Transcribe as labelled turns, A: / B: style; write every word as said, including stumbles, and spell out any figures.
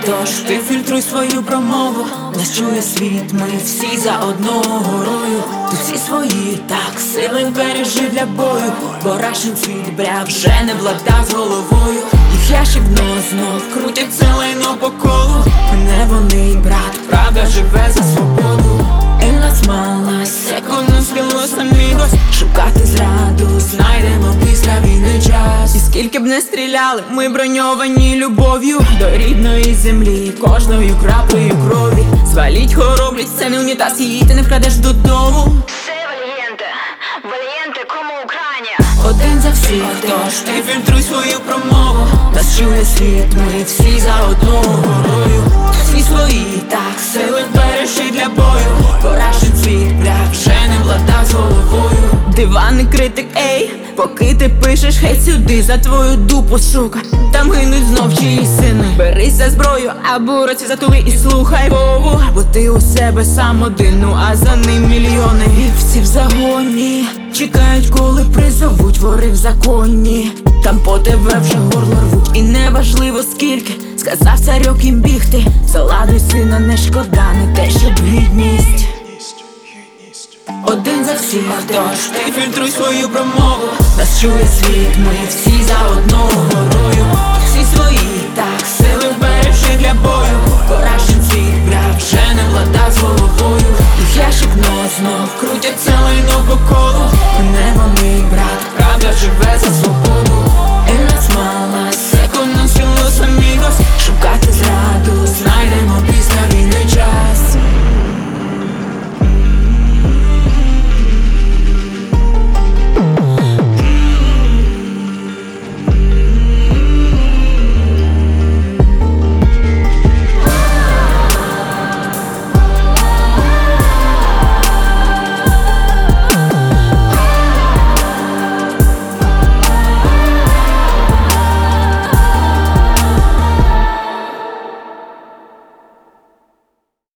A: тож ти фільтруй свою промову. Нас чує світ, ми всі за одного горою. Тут всі свої, так, сили бережи для бою. Бо рашен світ, бля, вже не влада з головою. Їх ящик дно знов крутять це лайно по колу. Мене вони, брат, правда живе за свободу. En las malas se conocen los amigos. Шукати зраду знайдемо після війни час. І скільки б не стріляли, ми броньовані любов'ю до рідної землі, кожною краплею крові. Зваліть хоробрість, це не унітаз, її ти не вкрадеш додому.
B: Все валієнте, валієнте, кому Україна.
A: Один за всіх, тож ти фільтруй свою промову. Нас чує світ, ми всі за одного горою. Всі свої, так, сили бережи для бою. Порашен світ, бля, вже не влада з головою. Диванний критик, ей, поки ти пишеш хейт сюди, за твою дупу, сука, там гинуть знов чиї сини. Берись за зброю, або році затули і слухай Богу. Бо ти у себе сам один, ну а за ним мільйони вівці в загоні. Чекають, коли призовуть, вори в законі. Там по тебе вже горло рвуть. І неважливо скільки сказав царьок їм бігти. Заладуй, сина, не шкода, не те, щоб гідність. Один за всіх, тож ти фільтруй свою промову. Нас чує світ, ми всі за одного горою. Всі свої, так,